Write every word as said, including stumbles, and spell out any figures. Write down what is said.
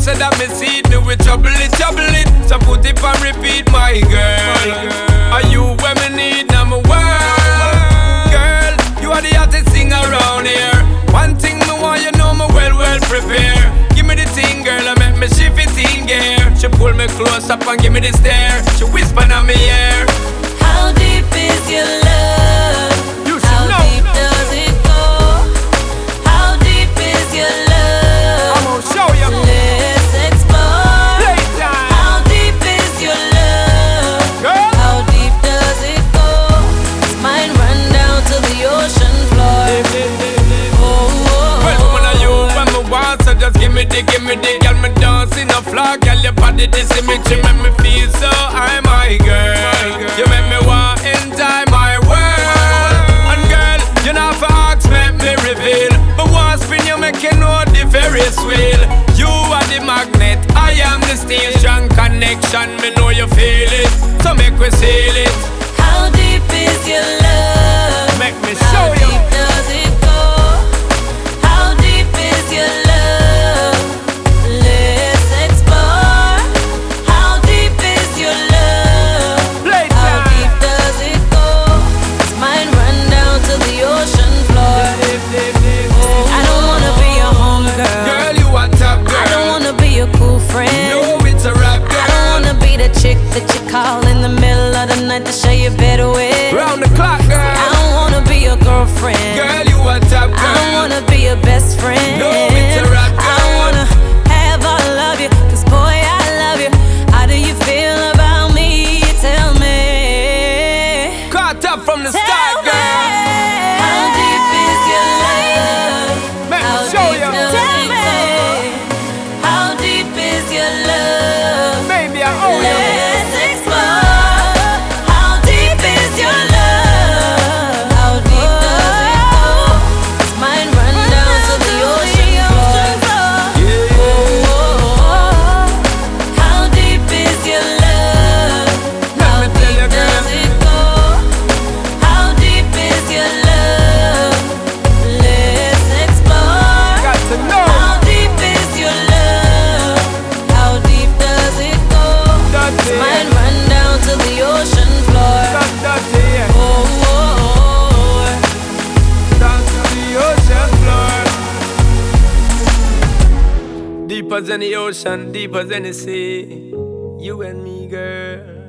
said that me see it, me we trouble it, trouble it. So put it on repeat, my girl. Are you where me need, now me world? Girl, you are the hottest thing around here. One thing me want, you know me well, well prepare. Give me the thing, girl, I make me shift it in gear. She pull me close up and give me the stare. She whisper in my ear. How deep is your love? You should How know. deep does it go? How deep is your love? I'm gonna show you. Let's explore. Playtime. How deep is your love? Girl. How deep does it go? Does mine run down to the ocean floor? Oh, oh, Well, woman, are you when me want? So just give me the, give me the. Girl, me dancing a floor. Girl, your body this image, you make me feel so high, my girl. You make me want enjoy my world. And girl, you know for ask, make me reveal. But once spin you make you know the Ferris wheel. You are the magnet, I am the steel. Strong connection, me know you feel it. So make we seal it. how deep is your love? Make me How show you. deep does it go? How deep is your love? Let's explore. How deep is your love? How Playtime. deep does it go? Does mine run down to the ocean floor? I don't wanna be a homegirl. Girl, you a top girl. I don't wanna be a cool friend. No, it's a rap girl. I don't wanna be the chick that you call in the middle of the night to show you better with. Round the clock, I girl. don't wanna be a girlfriend. Girl, you a top girl. I don't wanna be a best friend. No, it's a rap I girl. don't wanna have all of you, cause boy, I love you. How do you feel about me? Tell me. Caught up from the Tell start, me. girl. How deep is your love? Make me How show deep you. does Tell it go? How deep is your love? Maybe I owe you. Let's explore. How deep is your love? How deep does it go? Does mine run down to the ocean floor? Yeah. Oh, oh, oh. How deep is your love? How me tell you, deep girl. does it go? How deep is your love? Let's explore. Got to know. How deep is your love? How deep does it go? Dirty. Mine run down to the ocean floor. Not dirty, yeah. Oh, oh, oh. Down to the ocean floor. Deeper than the ocean, deeper than the sea. You and me, girl.